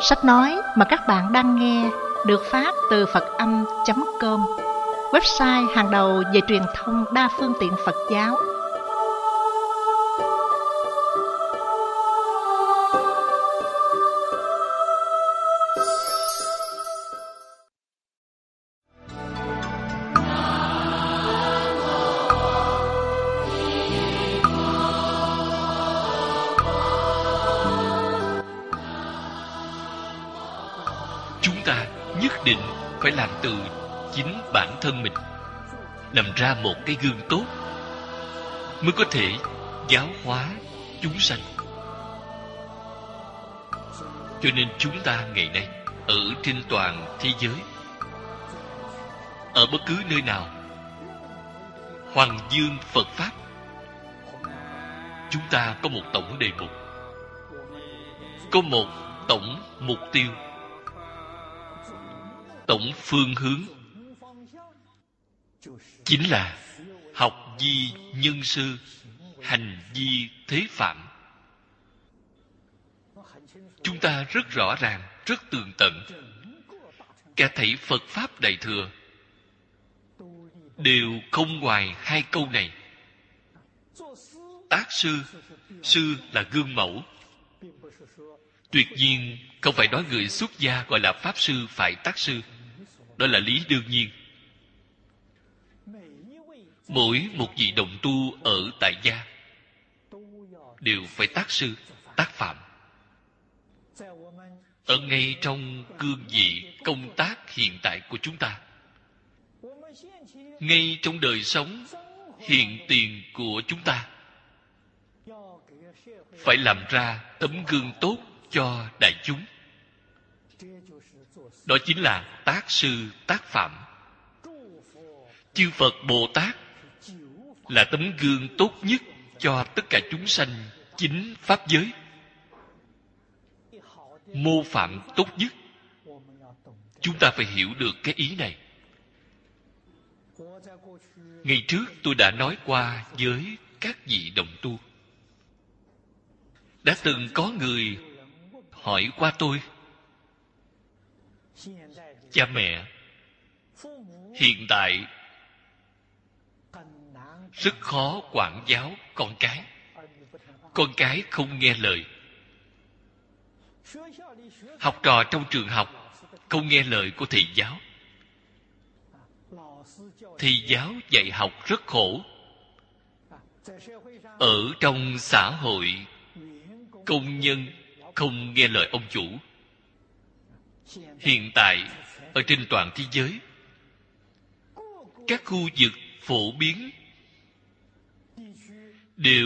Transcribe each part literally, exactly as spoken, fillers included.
Sách nói mà các bạn đang nghe được phát từ Phật âm chấm com, website hàng đầu về truyền thông đa phương tiện Phật giáo. Chúng ta nhất định phải làm từ chính bản thân mình, làm ra một cái gương tốt, mới có thể giáo hóa chúng sanh. Cho nên chúng ta ngày nay ở trên toàn thế giới, ở bất cứ nơi nào hoằng dương Phật Pháp, chúng ta có một tổng đề mục, có một tổng mục tiêu, tổng phương hướng, chính là học vi nhân sư, hành vi thế phạm. Chúng ta rất rõ ràng, rất tường tận. Cả thảy Phật Pháp Đại Thừa đều không ngoài hai câu này. Tác sư, sư là gương mẫu. Tuyệt nhiên không phải nói người xuất gia gọi là Pháp Sư phải tác sư. Đó là lý đương nhiên. Mỗi một vị đồng tu ở tại gia đều phải tác sư, tác phạm. Ở ngay trong cương vị công tác hiện tại của chúng ta, ngay trong đời sống hiện tiền của chúng ta, phải làm ra tấm gương tốt cho đại chúng. Đó chính là tác sư tác phạm. Chư Phật Bồ Tát là tấm gương tốt nhất cho tất cả chúng sanh chính pháp giới. Mô phạm tốt nhất. Chúng ta phải hiểu được cái ý này. Ngày trước tôi đã nói qua với các vị đồng tu. Đã từng có người hỏi qua tôi: cha mẹ, hiện tại rất khó quản giáo con cái. Con cái không nghe lời. Học trò trong trường học không nghe lời của thầy giáo. Thầy giáo dạy học rất khổ. Ở trong xã hội, công nhân không nghe lời ông chủ. Hiện tại ở trên toàn thế giới, các khu vực phổ biến đều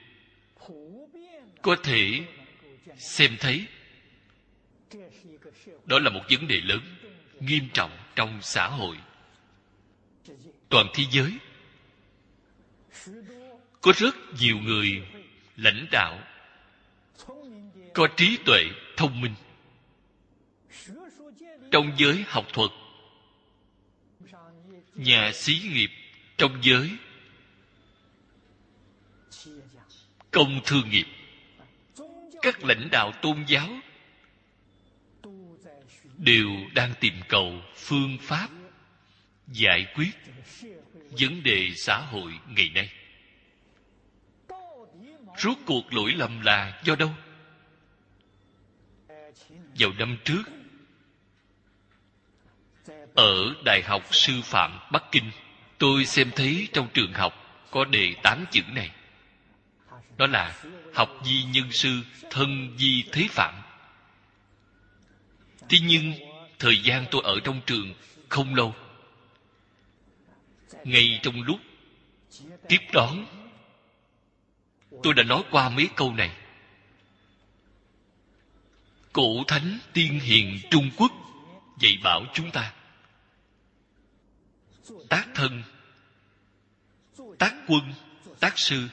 có thể xem thấy. Đó là một vấn đề lớn, nghiêm trọng trong xã hội. Toàn thế giới có rất nhiều người lãnh đạo có trí tuệ, thông minh. Trong giới học thuật, nhà xí nghiệp, trong giới công thương nghiệp, các lãnh đạo tôn giáo đều đang tìm cầu phương pháp giải quyết vấn đề xã hội ngày nay. Rốt cuộc lỗi lầm là do đâu? Vào năm trước, ở Đại học Sư phạm Bắc Kinh, tôi xem thấy trong trường học có đề tám chữ này. Đó là học vi nhân sư, thân vi thế phạm. Thế nhưng thời gian tôi ở trong trường không lâu. Ngay trong lúc tiếp đón, tôi đã nói qua mấy câu này. Cổ thánh tiên hiền Trung Quốc dạy bảo chúng ta tác thân, tác quân, tác sư.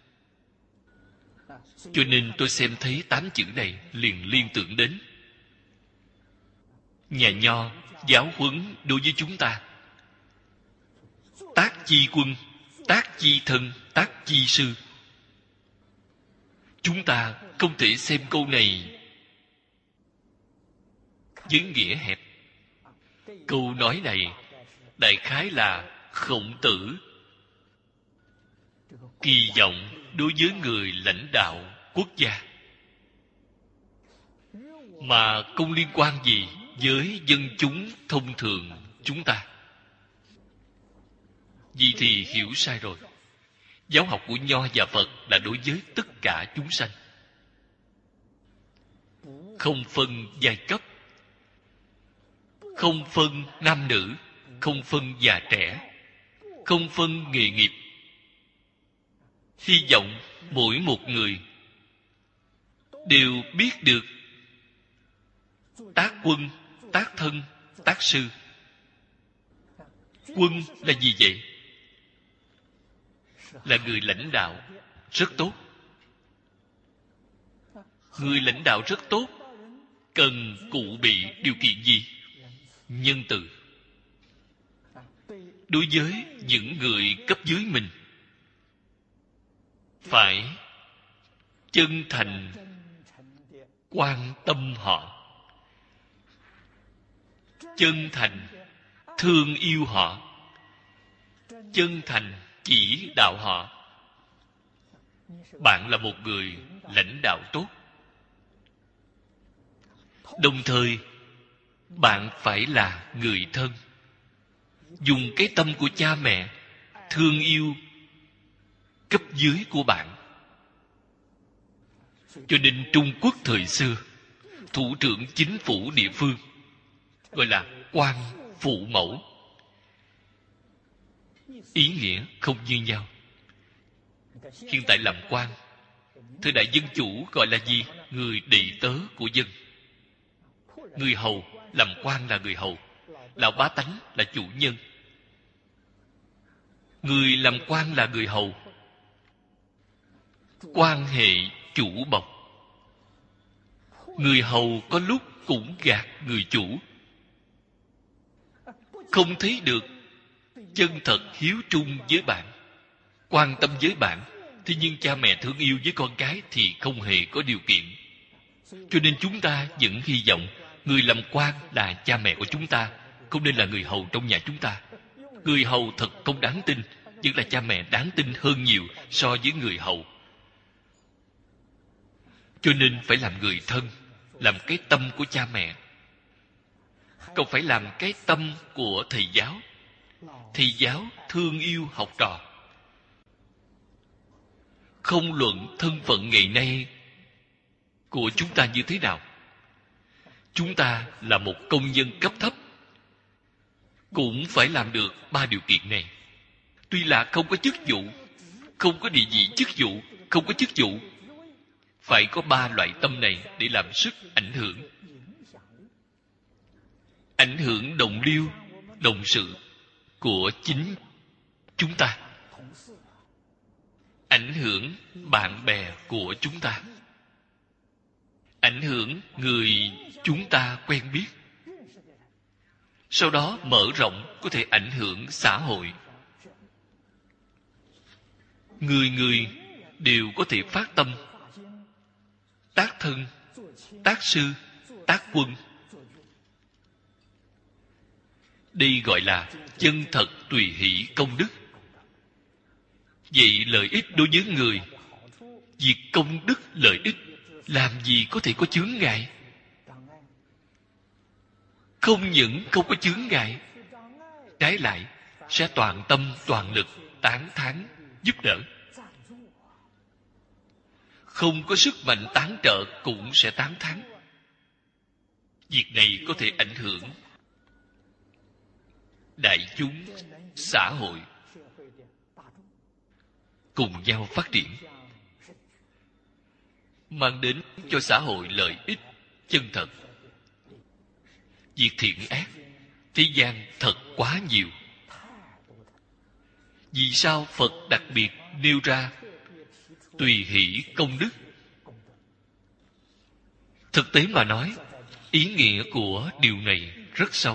Cho nên tôi xem thấy tám chữ này liền liên tưởng đến nhà Nho giáo huấn đối với chúng ta: tác chi quân, tác chi thân, tác chi sư. Chúng ta không thể xem câu này với nghĩa hẹp. Câu nói này đại khái là Khổng Tử kỳ vọng đối với người lãnh đạo quốc gia, mà không liên quan gì với dân chúng thông thường chúng ta. Vì thì hiểu sai rồi. Giáo học của Nho và Phật là đối với tất cả chúng sanh, không phân giai cấp, không phân nam nữ, không phân già trẻ, không phân nghề nghiệp. Hy vọng mỗi một người đều biết được tác quân, tác thân, tác sư. Quân là gì vậy? Là người lãnh đạo rất tốt. Người lãnh đạo rất tốt cần cụ bị điều kiện gì? Nhân từ. Đối với những người cấp dưới mình, phải chân thành quan tâm họ, chân thành thương yêu họ, chân thành chỉ đạo họ. Bạn là một người lãnh đạo tốt. Đồng thời bạn phải là người thân, dùng cái tâm của cha mẹ thương yêu cấp dưới của bạn. Cho nên Trung Quốc thời xưa, thủ trưởng chính phủ địa phương gọi là quan phụ mẫu. Ý nghĩa không như nhau. Hiện tại làm quan, thời đại dân chủ gọi là gì? Người đệ tớ của dân. Người hầu, làm quan là người hầu. Lão bá tánh là chủ nhân. Người làm quan là người hầu. Quan hệ chủ bộc. Người hầu có lúc cũng gạt người chủ, không thấy được chân thật hiếu trung với bạn, quan tâm với bạn. Thế nhưng cha mẹ thương yêu với con cái thì không hề có điều kiện. Cho nên chúng ta vẫn hy vọng người làm quan là cha mẹ của chúng ta, không nên là người hầu trong nhà chúng ta. Người hầu thật không đáng tin, nhưng là cha mẹ đáng tin hơn nhiều so với người hầu. Cho nên phải làm người thân, làm cái tâm của cha mẹ, không phải làm cái tâm của thầy giáo. Thầy giáo thương yêu học trò. Không luận thân phận ngày nay của chúng ta như thế nào, chúng ta là một công nhân cấp thấp, cũng phải làm được ba điều kiện này. Tuy là không có chức vụ, không có địa vị chức vụ, không có chức vụ, phải có ba loại tâm này để làm sức ảnh hưởng. Ảnh hưởng đồng liêu, đồng sự của chính chúng ta, ảnh hưởng bạn bè của chúng ta, ảnh hưởng người chúng ta quen biết. Sau đó mở rộng có thể ảnh hưởng xã hội. Người người đều có thể phát tâm tác thân, tác sư, tác quân. Đây gọi là chân thật tùy hỷ công đức. Vậy lợi ích đối với người, việc công đức lợi ích, làm gì có thể có chướng ngại? Không những không có chướng ngại, trái lại sẽ toàn tâm toàn lực tán thán giúp đỡ. Không có sức mạnh tán trợ cũng sẽ tán thán. Việc này có thể ảnh hưởng đại chúng, xã hội cùng nhau phát triển, mang đến cho xã hội lợi ích chân thật. Việc thiện ác thế gian thật quá nhiều. Vì sao Phật đặc biệt nêu ra tùy hỷ công đức? Thực tế mà nói, ý nghĩa của điều này rất sâu.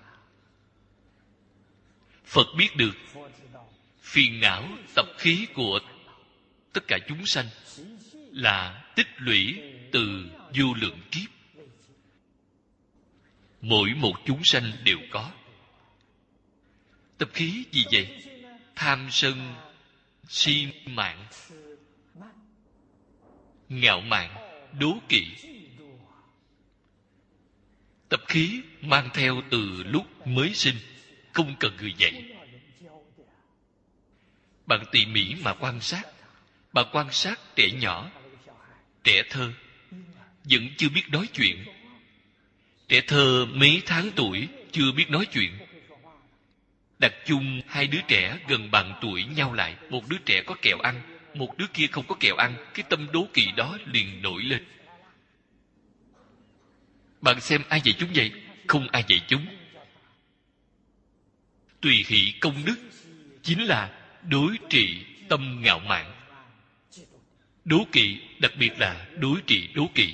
Phật biết được phiền não tập khí của tất cả chúng sanh là tích lũy từ vô lượng kiếp. Mỗi một chúng sanh đều có. Tập khí gì vậy? Tham sân, si mạn, ngạo mạn, đố kỵ. Tập khí mang theo từ lúc mới sinh, không cần người dạy. Bạn tỉ mỉ mà quan sát. Bạn quan sát trẻ nhỏ, trẻ thơ, vẫn chưa biết nói chuyện. Trẻ thơ mấy tháng tuổi chưa biết nói chuyện. Đặt chung hai đứa trẻ gần bằng tuổi nhau lại, một đứa trẻ có kẹo ăn, một đứa kia không có kẹo ăn, cái tâm đố kỵ đó liền nổi lên. Bạn xem ai dạy chúng vậy? Không ai dạy chúng. Tùy hỷ công đức chính là đối trị tâm ngạo mạn. Đố kỵ, đặc biệt là đối trị đố kỵ.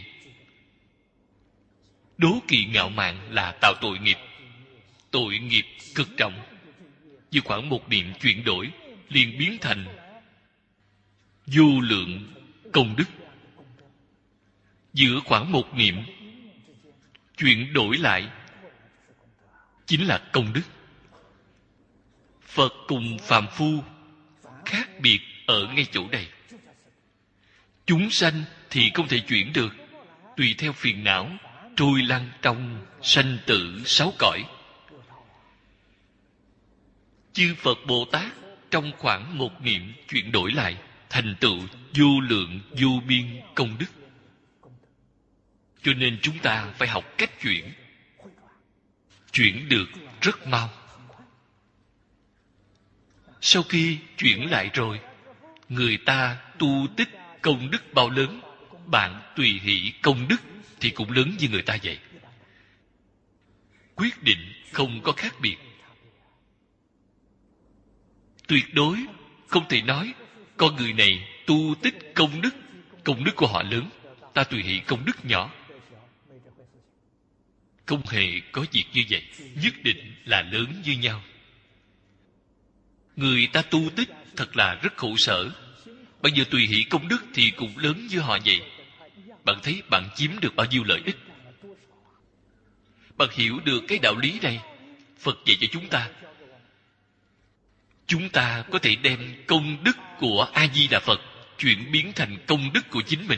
Đố kỵ ngạo mạn là tạo tội nghiệp. Tội nghiệp cực trọng. Như khoảng một niệm chuyển đổi, liền biến thành vô lượng công đức. Giữa khoảng một niệm chuyển đổi lại chính là công đức. Phật cùng phàm phu khác biệt ở ngay chỗ này. Chúng sanh thì không thể chuyển được, tùy theo phiền não trôi lăn trong sanh tử sáu cõi. Chư Phật Bồ Tát trong khoảng một niệm chuyển đổi lại, thành tựu vô lượng vô biên công đức. Cho nên chúng ta phải học cách chuyển. Chuyển được rất mau. Sau khi chuyển lại rồi, người ta tu tích công đức bao lớn, bạn tùy hỷ công đức thì cũng lớn như người ta vậy. Quyết định không có khác biệt. Tuyệt đối không thể nói con người này tu tích công đức, công đức của họ lớn, ta tùy hỷ công đức nhỏ. Không hề có việc như vậy. Nhất định là lớn như nhau. Người ta tu tích thật là rất khổ sở. Bây giờ tùy hỷ công đức thì cũng lớn như họ vậy. Bạn thấy bạn chiếm được bao nhiêu lợi ích? Bạn hiểu được cái đạo lý này, Phật dạy cho chúng ta. Chúng ta có thể đem công đức của A-di-đà Phật chuyển biến thành công đức của chính mình.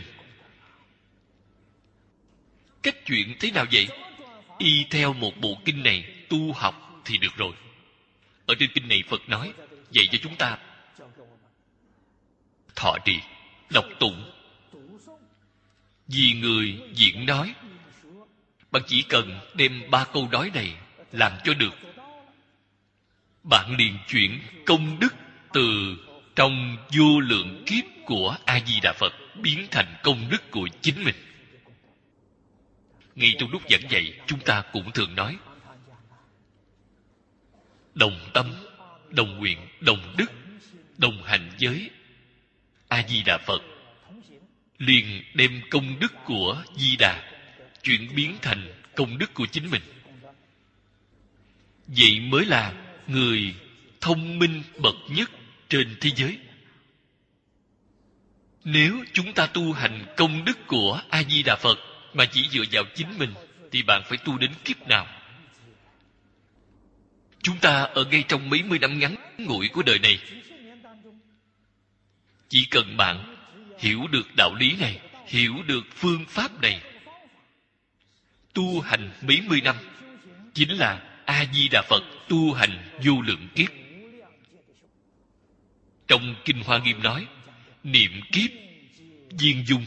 Cách chuyển thế nào vậy? Y theo một bộ kinh này tu học thì được rồi. Ở trên kinh này Phật nói, dạy cho chúng ta thọ trì, đọc tụng. Vì người diễn nói, bạn chỉ cần đem ba câu nói này làm cho được, bạn liền chuyển công đức từ trong vô lượng kiếp của A-di-đà Phật biến thành công đức của chính mình. Ngay trong lúc giảng dạy, chúng ta cũng thường nói đồng tâm, đồng nguyện, đồng đức, đồng hành với A-di-đà Phật, liền đem công đức của Di Đà chuyển biến thành công đức của chính mình. Vậy mới là người thông minh bậc nhất trên thế giới. Nếu chúng ta tu hành công đức của A-di-đà Phật mà chỉ dựa vào chính mình, thì bạn phải tu đến kiếp nào? Chúng ta ở ngay trong mấy mươi năm ngắn ngủi của đời này, chỉ cần bạn hiểu được đạo lý này, hiểu được phương pháp này, tu hành mấy mươi năm, chính là A-di-đà Phật tu hành vô lượng kiếp. Trong Kinh Hoa Nghiêm nói, niệm kiếp viên dung.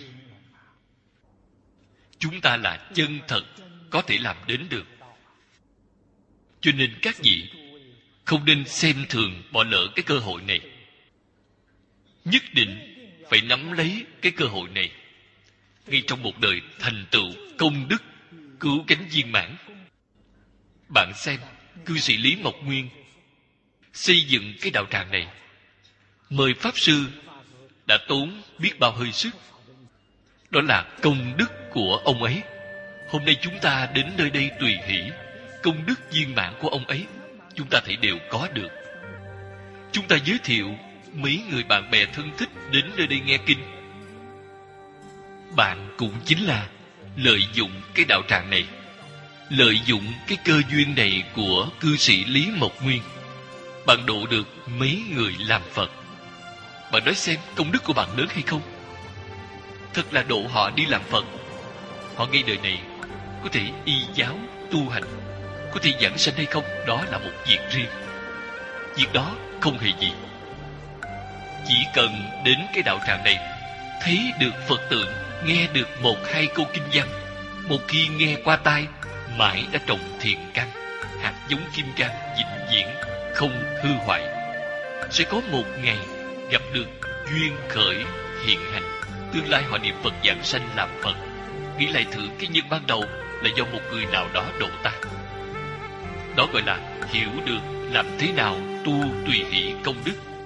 Chúng ta là chân thật có thể làm đến được. Cho nên các vị không nên xem thường bỏ lỡ cái cơ hội này. Nhất định phải nắm lấy cái cơ hội này. Ngay trong một đời thành tựu công đức cứu cánh viên mãn. Bạn xem, cư sĩ Lý Mộc Nguyên xây dựng cái đạo tràng này, mời pháp sư đã tốn biết bao hơi sức. Đó là công đức của ông ấy. Hôm nay chúng ta đến nơi đây tùy hỷ, công đức viên mãn của ông ấy chúng ta thấy đều có được. Chúng ta giới thiệu mấy người bạn bè thân thích đến nơi đây nghe kinh, bạn cũng chính là lợi dụng cái đạo tràng này lợi dụng cái cơ duyên này của cư sĩ Lý Mộc Nguyên, bạn độ được mấy người làm Phật. Bạn nói xem công đức của bạn lớn hay không? Thật là độ họ đi làm Phật. Họ ngay đời này có thể y giáo tu hành, có thể giảng sanh hay không, đó là một việc riêng. Việc đó không hề gì. Chỉ cần đến cái đạo tràng này, thấy được Phật tượng, nghe được một hai câu kinh văn, một khi nghe qua tai, mãi đã trồng thiện căn, hạt giống kim cang vĩnh viễn không hư hoại. Sẽ có một ngày gặp được duyên khởi hiện hành, tương lai họ niệm Phật giảng sanh làm Phật. Nghĩ lại thử, cái nhân ban đầu là do một người nào đó độ ta. Đó gọi là hiểu được làm thế nào tu tùy hỷ công đức.